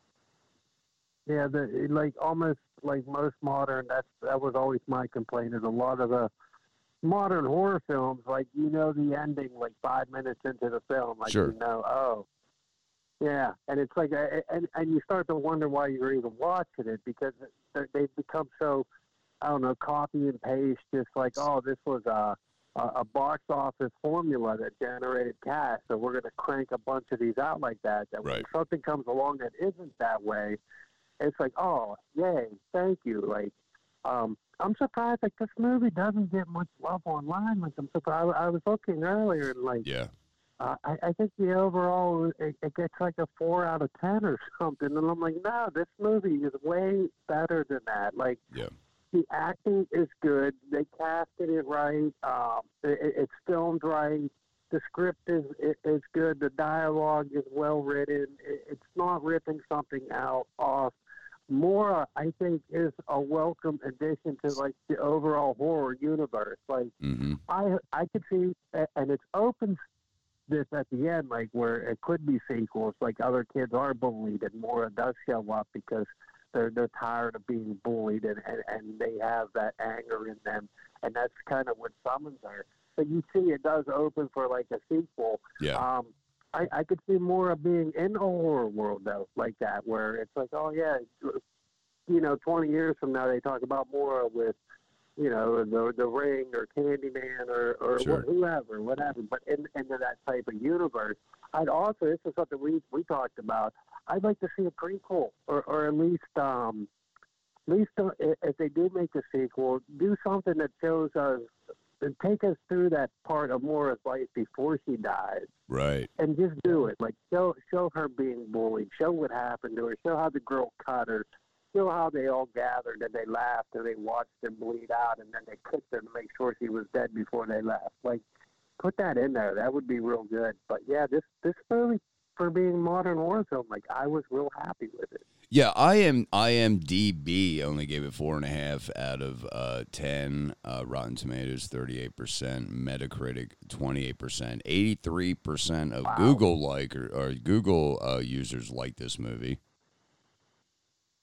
S4: Yeah, the like almost like most modern. That's that was always my complaint. Is a lot of the modern horror films, like you know the ending like five minutes into the film, like
S1: Sure.
S4: you know, oh. Yeah, and it's like, and and you start to wonder why you're even watching it because they've become so, I don't know, copy and paste. Just like, oh, this was a a box office formula that generated cash, so we're going to crank a bunch of these out like that. That when
S1: Right.
S4: something comes along that isn't that way, it's like, oh, yay, thank you. Like, um, I'm surprised like this movie doesn't get much love online. Like, I'm surprised. I was looking earlier and like.
S1: Yeah.
S4: Uh, I, I think the overall it, it gets like a four out of ten or something, and I'm like, no, this movie is way better than that. Like,
S1: Yeah.
S4: the acting is good, they casted it right, um, it, it's filmed right, the script is is good, the dialogue is well written, it, it's not ripping something out off. Mora, I think, is a welcome addition to like the overall horror universe. Like,
S1: Mm-hmm.
S4: I I could see, and it's open. This at the end, like where it could be sequels, like other kids are bullied, and Mora does show up because they're they're tired of being bullied, and, and, and they have that anger in them, and that's kind of what summons her. But you see, it does open for like a sequel.
S1: Yeah.
S4: Um, I I could see Mora being in a horror world though, like that, where it's like, oh yeah, you know, twenty years from now they talk about Mora with. You know, the the Ring or Candyman or, or
S1: Sure.
S4: wh- whoever, whatever. But in, into that type of universe, I'd also, this is something we we talked about, I'd like to see a prequel or, or at least, um, at least uh, if they do make a sequel, do something that shows us, and take us through that part of Mora's life before she dies.
S1: Right.
S4: And just do it. Like, show, show her being bullied. Show what happened to her. Show how the girl cut her. Show how they all gathered and they laughed and they watched her bleed out and then they cooked her to make sure she was dead before they left. Like, put that in there. That would be real good. But yeah, this this movie, for being modern horror film, like I was real happy with it.
S1: Yeah, I am. I am D B only gave it four and a half out of uh, ten. Uh, Rotten Tomatoes thirty-eight percent, Metacritic twenty-eight percent, eighty-three percent of
S4: Wow.
S1: Google like or, or Google uh, users like this movie.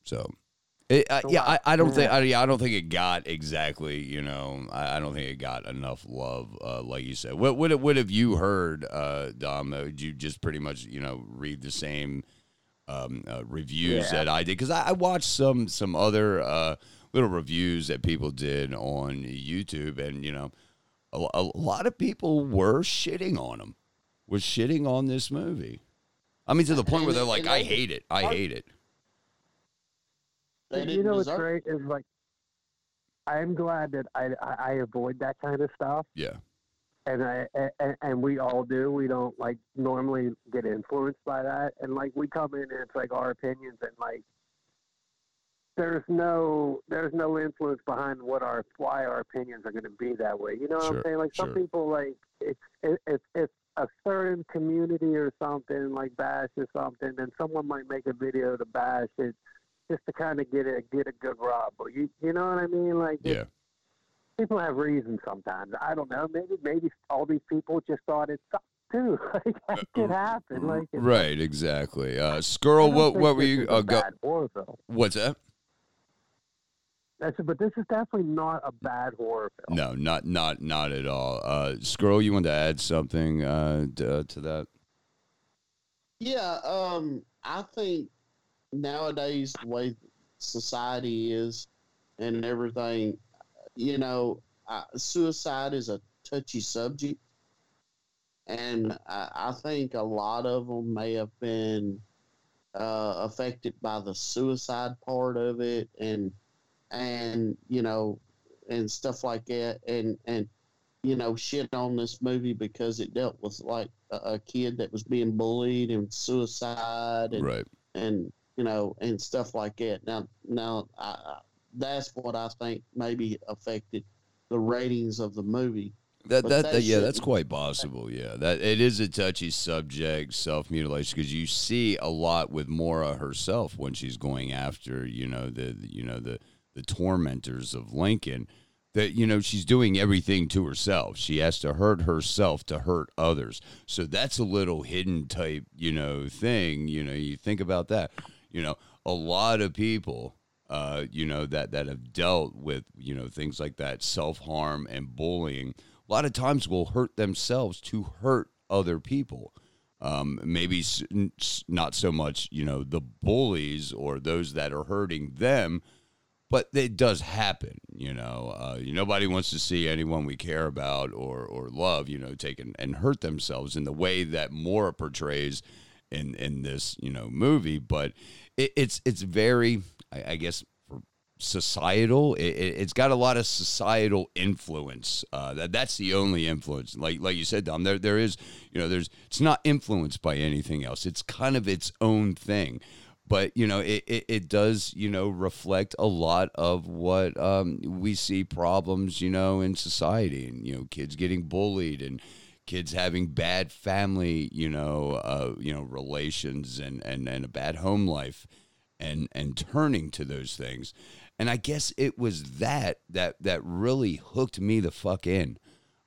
S1: So, it, uh,
S4: So
S1: yeah,
S4: what?
S1: I, I don't think
S4: Yeah.
S1: I, yeah, I don't think it got exactly. You know, I, I don't think it got enough love, uh, like you said. What what what have you heard, uh, Dom? Uh, Did you just pretty much you know read the same um, uh, reviews
S4: Yeah.
S1: that I did? Because I, I watched some some other uh, little reviews that people did on YouTube, and you know, a, a lot of people were shitting on them, were shitting on this movie. I mean, to the point where
S3: And-
S1: they're like,
S3: and
S1: "I
S3: they-
S1: hate it. I hate it."
S3: They
S4: you
S3: didn't
S4: know what's
S3: deserve
S4: great is like, I'm glad that I, I I avoid that kind of stuff,
S1: Yeah,
S4: and I and, and we all do. We don't like normally get influenced by that, and like we come in and it's like our opinions, and like there's no there's no influence behind what our why our opinions are going to be that way. You know what
S1: Sure,
S4: I'm saying? Like some
S1: sure.
S4: people like it's it, it's it's a certain community or something like bash or something, and someone might make a video to bash it just to kind of get a get a good rub. But you you know what I mean? Like it's-
S1: yeah.
S4: people have reasons sometimes. I don't know. Maybe maybe all these people just thought it sucked too. Like that could happen. Like it's,
S1: Right, exactly. Uh,
S4: I
S1: Skirl,
S4: don't
S1: what
S4: think
S1: what were
S4: this
S1: you?
S4: is a
S1: Uh, go,
S4: bad horror film.
S1: what's that?
S4: That's, but this is definitely not a bad horror film.
S1: No, not not not at all. Uh, Skirl, you want to add something uh, to, to that?
S3: Yeah, um, I think nowadays the way society is and everything, you know, uh, suicide is a touchy subject, and I, I think a lot of them may have been uh, affected by the suicide part of it, and and you know, and stuff like that, and and you know, shit on this movie because it dealt with like a, a kid that was being bullied and suicide and
S1: Right.
S3: and you know and stuff like that. Now, now I, I, that's what I think maybe affected the ratings of the movie.
S1: That
S3: But
S1: that,
S3: that
S1: that yeah, that's
S3: shouldn't-
S1: quite possible. Yeah, that it is a touchy subject, self mutilation, because you see a lot with Maura herself when she's going after you know the, the you know the the tormentors of Lincoln. That you know she's doing everything to herself. She has to hurt herself to hurt others. So that's a little hidden type you know thing. You know, you think about that. You know, a lot of people. Uh, you know that that have dealt with you know things like that, self harm and bullying. A lot of times will hurt themselves to hurt other people. Um, maybe s- s- not so much, you know, the bullies or those that are hurting them, but it does happen. You know, uh, nobody wants to see anyone we care about or or love, you know, take and, and hurt themselves in the way that Maura portrays in in this, you know, movie. But it, it's it's very, I, I guess. Societal, it, it- it's got a lot of societal influence. Uh, that that's the only influence. Like like you said, Dom, there there is, you know, there's it's not influenced by anything else. It's kind of its own thing. But you know, it, it, it does you know reflect a lot of what um, we see problems you know in society, and you know, kids getting bullied and kids having bad family you know uh, you know relations and, and, and a bad home life. And, and turning to those things. And I guess it was that that that really hooked me the fuck in,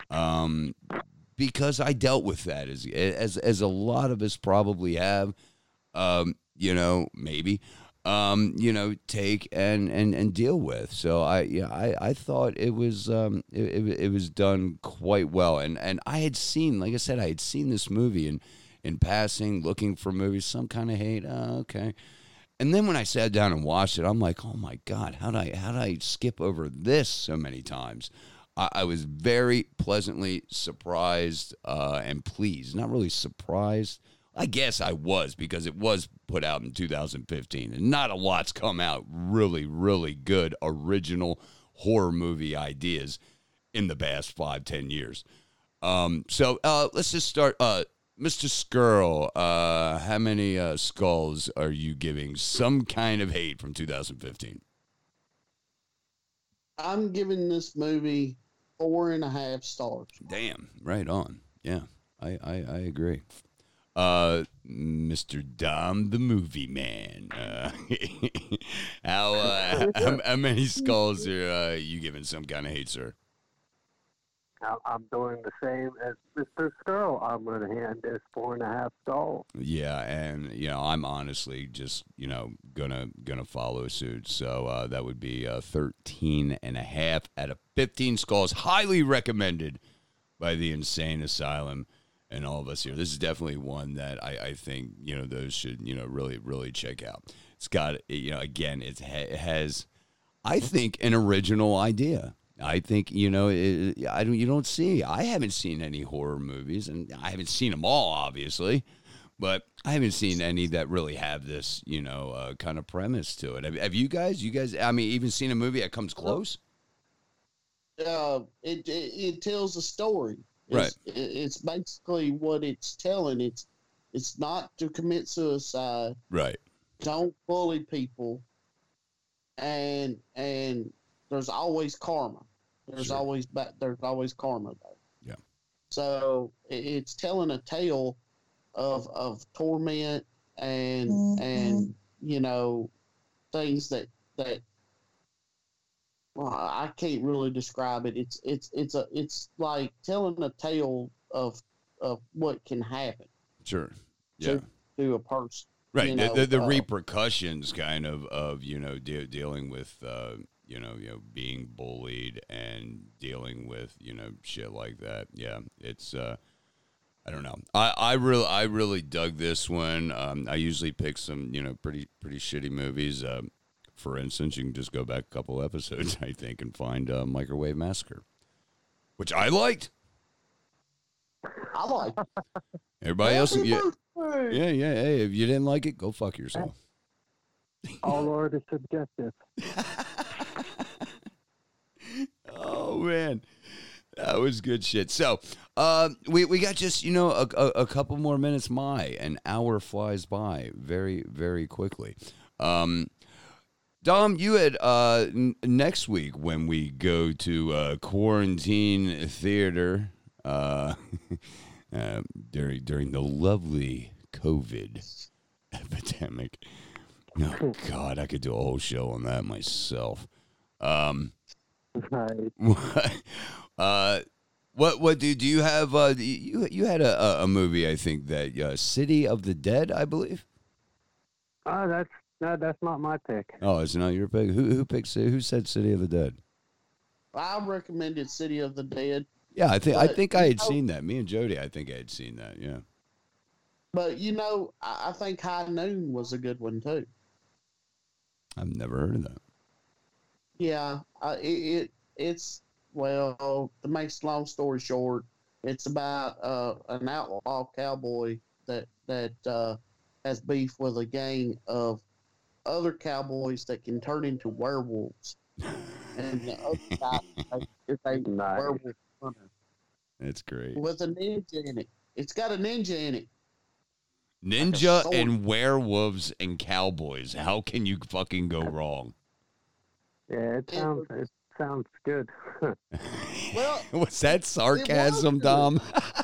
S1: um, because I dealt with that as as as a lot of us probably have, um, you know, maybe, um, you know, take and, and, and deal with. So I yeah I, I thought it was um, it, it, it was done quite well. And and I had seen, like I said, I had seen this movie in in passing, looking for movies, some kind of hate. Oh, okay. And then when I sat down and watched it, I'm like, oh my God, how did I how did I skip over this so many times? I, I was very pleasantly surprised uh, and pleased. Not really surprised. I guess I was, because it was put out in two thousand fifteen, and not a lot's come out really, really good original horror movie ideas in the past five, ten years. Um, so uh, let's just start. Uh, Mister Skirl, uh, how many uh, skulls are you giving some kind of hate from two thousand fifteen?
S3: I'm giving this movie four and a half stars.
S1: Damn, right on. Yeah, I, I, I agree. Uh, Mister Dom, the movie man. Uh, how, uh, how how many skulls are uh, you giving some kind of hate, sir?
S4: I- I'm doing the same as Mister Skrull. I'm going to hand this four and a half skulls.
S1: Yeah, and you know, I'm honestly just you know gonna gonna follow suit. So uh, that would be uh, thirteen and a half out of fifteen skulls. Highly recommended by the Insane Asylum and all of us here. This is definitely one that I, I think you know those should you know really really check out. It's got you know again it, ha- it has I think an original idea. I think you know it, I don't you don't see I haven't seen any horror movies, and I haven't seen them all obviously, but I haven't seen any that really have this you know uh, kind of premise to it. Have, have you guys? You guys? I mean, even seen a movie that comes close?
S3: Uh, it, it it tells a story. It's,
S1: Right.
S3: It, it's basically what it's telling. It's it's not to commit suicide.
S1: Right.
S3: Don't bully people. And and there's always karma. There's
S1: Sure.
S3: always ba- there's always karma there.
S1: Yeah.
S3: So it, it's telling a tale of of torment and mm-hmm. and you know things that that well, I can't really describe it. It's it's it's a it's like telling a tale of of what can happen.
S1: Sure. Yeah.
S3: To, to a person.
S1: Right.
S3: You
S1: The
S3: know,
S1: the, the
S3: uh,
S1: repercussions kind of of you know de- dealing with uh, you know you know being bullied and dealing with you know shit like that. Yeah. It's uh. I don't know. I, I really I really dug this one. Um, I usually pick some you know pretty pretty shitty movies. Uh, for instance, you can just go back a couple episodes, I think, and find uh, Microwave Massacre, which I liked.
S3: I like.
S1: Everybody else, yeah, yeah, yeah. Hey, if you didn't like it, go fuck yourself.
S4: All art is subjective.
S1: Oh man. That was good shit. So, uh, we we got just you know a, a, a couple more minutes. My an hour flies by very very quickly. Um, Dom, you had uh, n- next week when we go to uh, quarantine theater uh, uh, during during the lovely COVID epidemic. Oh God, I could do a whole show on that myself. Um,
S4: Right.
S1: Uh, what what do do you have? Uh, you you had a a movie I think that uh, City of the Dead, I believe.
S4: Oh, that's no, that's not my pick.
S1: Oh, it's not your pick. Who who picked? Who said City of the Dead?
S3: I recommended City of the Dead.
S1: Yeah, I think I
S3: But,
S1: think I had
S3: you know-
S1: seen that. Me and Jody, I think I had seen that. Yeah.
S3: But you know, I, I think High Noon was a good one too.
S1: I've never heard of that.
S3: Yeah, uh, it, it it's well to make a long story short, it's about uh, an outlaw cowboy that that uh, has beef with a gang of other cowboys that can turn into werewolves, and the other guy is a
S4: Nice.
S3: werewolf hunter
S1: That's great.
S3: with a ninja in it. It's got a ninja in it.
S1: Ninja
S3: sword.
S1: and werewolves and cowboys. How can you fucking go wrong?
S4: Yeah, it sounds it sounds good.
S3: Well,
S1: Was that sarcasm,
S3: good.
S1: Dom?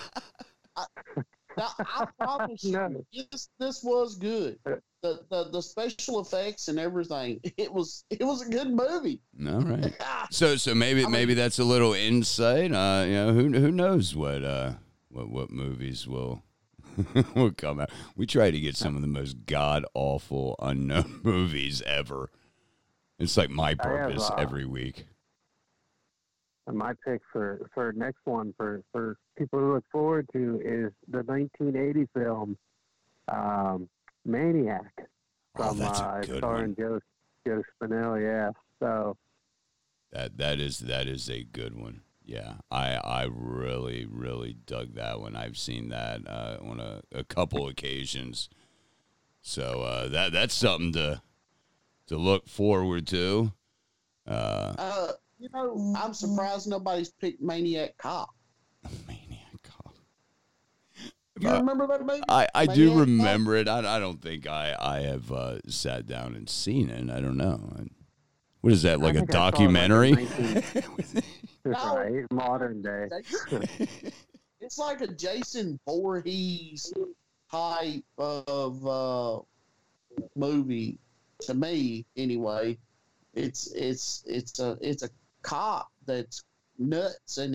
S3: Now, I promise
S4: No.
S3: you, this this was good.
S1: Uh.
S3: The, the the special effects and everything. It was it was a good movie.
S1: All right. So so maybe
S3: I mean-
S1: maybe that's a little insight. Uh, you know, who who knows what uh what what movies will will come out. We try to get some of the most god awful unknown movies ever. It's like my
S4: I have,
S1: purpose
S4: uh,
S1: every week.
S4: And my pick for, for next one for, for people to look forward to is the nineteen eighty film um, Maniac
S1: Oh,
S4: from
S1: that's a
S4: uh,
S1: good
S4: starring Joe Joe Spinell. Yeah, so
S1: That that is that is a good one. Yeah, I I really really dug that one. I've seen that uh, on a, a couple occasions. So uh, that that's something to to look forward to. Uh,
S3: Uh, you know, I'm surprised nobody's picked Maniac Cop.
S1: Maniac Cop.
S3: You
S1: Uh,
S3: remember that movie?
S1: I, I do
S3: Maniac Cop?
S1: remember it. I, I don't think I I have uh, sat down and seen it. I don't know. What is that, like
S4: I
S1: a
S4: think I saw it, like,
S1: documentary?
S4: in nineteen
S3: No.
S4: right, modern day.
S3: It's like a Jason Voorhees type of uh, movie to me, anyway. It's it's it's a it's a cop that's nuts and he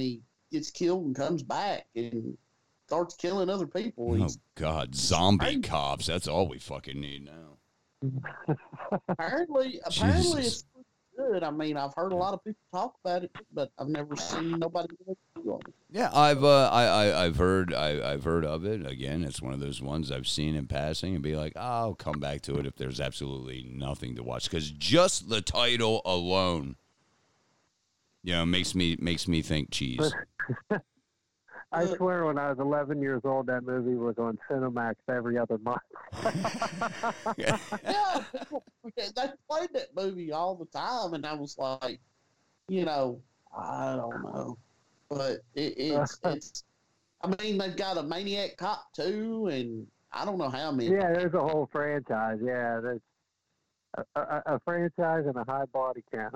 S3: gets killed and comes back and starts killing other people.
S1: Oh,
S3: He's,
S1: God. Zombie cops. That's all we fucking need now.
S3: apparently, apparently
S1: Jesus.
S3: it's good. I mean, I've heard a lot of people talk about it, but I've never seen nobody do it.
S1: Yeah, I've uh, I, I I've heard I, I've heard of it. Again, it's one of those ones I've seen in passing and be like, oh, I'll come back to it if there's absolutely nothing to watch, because just the title alone, you know, makes me makes me think cheese.
S4: I swear, when I was eleven years old, that movie was on Cinemax every other month.
S3: Yeah, people, they played that movie all the time, and I was like, you know, I don't know, but it, it's it's. I mean, they've got a Maniac Cop too, and I don't know how many.
S4: Yeah, there's a whole franchise. Yeah, there's a, a, a franchise and a high body count.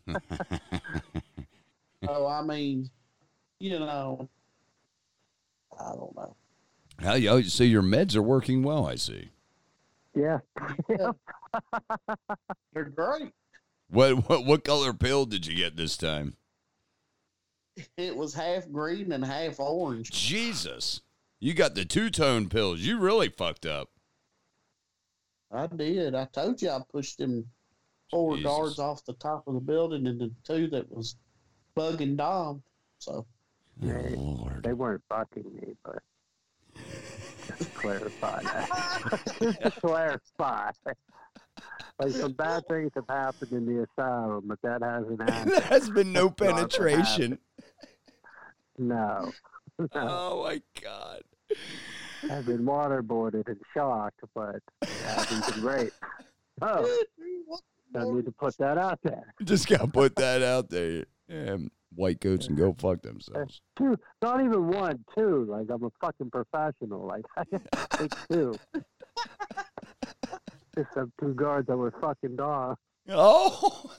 S3: So I mean, you know, I don't know.
S1: How you so your meds are working well? I see.
S4: Yeah.
S3: Yeah. They're great.
S1: What what what color pill did you get this time?
S3: It was half green and half orange.
S1: Jesus, you got the two tone pills. You really fucked up.
S3: I did. I told you I pushed them four
S1: Jesus.
S3: guards off the top of the building and the two that was bugging Dom. So
S1: Oh, Lord.
S4: They weren't fucking me, but just to clarify that. Just to clarify. Like, some bad things have happened in the asylum, but that hasn't happened.
S1: There has been no
S4: That's not what
S1: penetration.
S4: happened. No. No.
S1: Oh my God.
S4: I've been waterboarded and shocked, but it hasn't been raped. Oh, I need to put that out there.
S1: Just gotta put that out there. Yeah, white goats and go fuck themselves.
S4: Two, not even one, two. Like, I'm a fucking professional. Like, I can take two. Just some two guards that were fucking dogs.
S1: Oh.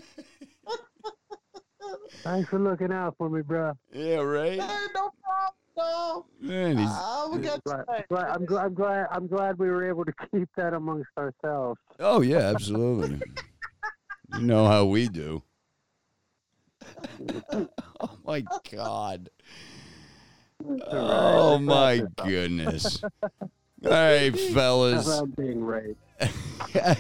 S4: Thanks for looking out for me, bro.
S1: Yeah, right.
S3: Hey, no problem, Dom.
S1: Man, he's,
S3: I will get
S4: Glad,
S3: you.
S4: glad, I'm, glad, I'm glad. I'm glad we were able to keep that amongst ourselves.
S1: oh yeah, absolutely. You know how we do. Oh my God. Oh my goodness. All right, fellas.
S4: I'm being raped.
S3: I,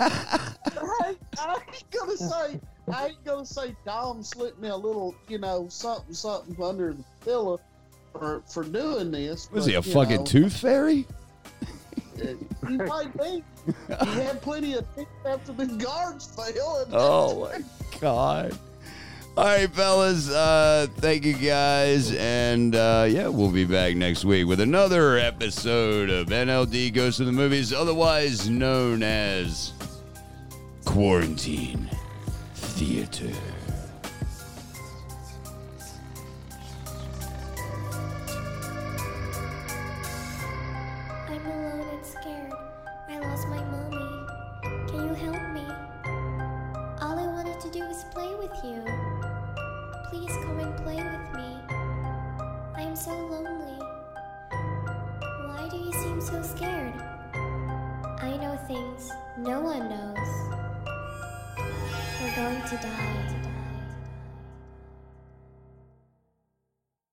S3: I ain't gonna say. I ain't gonna say Dom slipped me a little, you know, something, something under the pillow for for doing this.
S1: Was
S3: but,
S1: he a
S3: you
S1: fucking
S3: know,
S1: tooth fairy?
S3: it- He might be. He had plenty of teeth after the guards failed.
S1: Oh my God. All right, fellas. Uh, thank you guys. And uh, yeah, we'll be back next week with another episode of N L D Goes to the Movies, otherwise known as Quarantine Theater.
S5: I'm alone and scared. I lost my mommy. Can you help me? All I wanted to do was play with you. Please come and play with me. I'm so lonely. Why do you seem so scared? I know things no one knows. We're going to die.